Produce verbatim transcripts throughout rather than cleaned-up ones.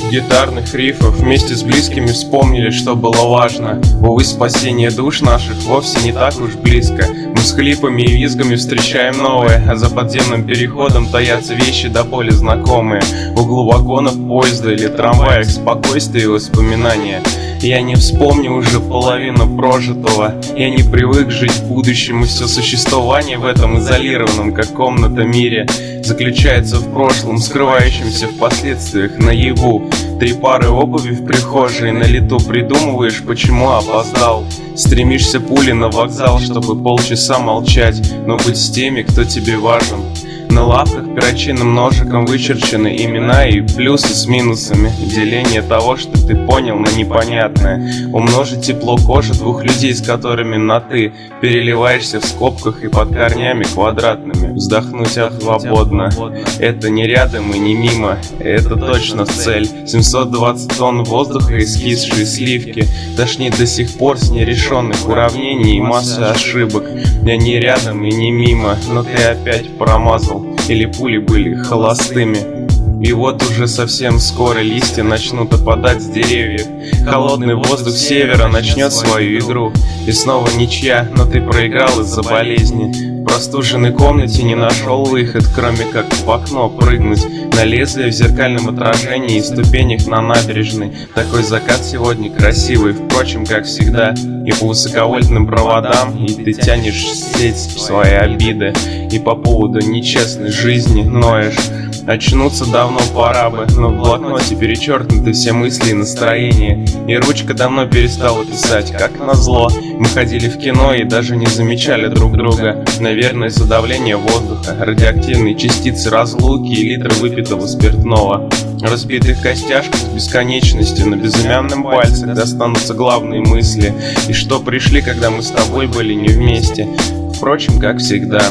гитарных рифов вместе с близкими вспомнили, что было важно. Увы, спасение душ наших вовсе не так уж близко. Мы с хлипами и визгами встречаем новое, а за подземным переходом таятся вещи до боли знакомые. В углу вагонов поезда или трамваях спокойствие и воспоминания. Я не вспомню уже половину прожитого. Я не привык жить в будущем, и все существование в этом изолированном, как комната, мире заключается в прошлом, скрывающемся в последствиях наяву. Три пары обуви в прихожей, на лету придумываешь, почему опоздал. Стремишься пулей на вокзал, чтобы полчаса молчать, но быть с теми, кто тебе важен. На лавках перочинным ножиком вычерчены имена и плюсы с минусами. Деление того, что ты понял, на непонятное. Умножить тепло кожи двух людей, с которыми на «ты» переливаешься в скобках и под корнями квадратными. Вздохнуть ах свободно. Это не рядом и не мимо, это точно цель. семьсот двадцать тонн воздуха и скисшие сливки. Тошнит до сих пор с нерешенных уравнений и массы ошибок. Я не рядом и не мимо, но ты опять промазал. Или пули были холостыми. И вот уже совсем скоро листья начнут опадать с деревьев. Холодный воздух севера начнет свою игру. И снова ничья, но ты проиграл из-за болезни. В простуженной комнате не нашел выход, кроме как в окно прыгнуть. На лезвие в зеркальном отражении и ступенях на набережной. Такой закат сегодня красивый, впрочем, как всегда. И по высоковольтным проводам, и ты тянешь сеть в свои обиды. И по поводу нечестной жизни ноешь. Очнуться давно пора бы, но в блокноте перечеркнуты все мысли и настроения. И ручка давно перестала писать, как назло. Мы ходили в кино и даже не замечали друг друга. Наверное, из-за давления воздуха, радиоактивные частицы разлуки и литры выпитого спиртного. Разбитых костяшках с бесконечностью на безымянном пальце достанутся главные мысли. И что пришли, когда мы с тобой были не вместе. Впрочем, как всегда.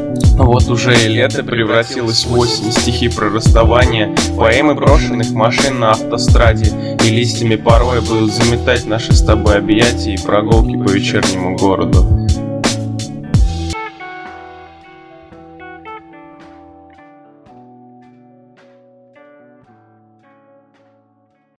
Вот уже и лето превратилось в осень, стихи про расставание, поэмы брошенных машин на автостраде. И листьями порой будут заметать наши с тобой объятия и прогулки по вечернему городу.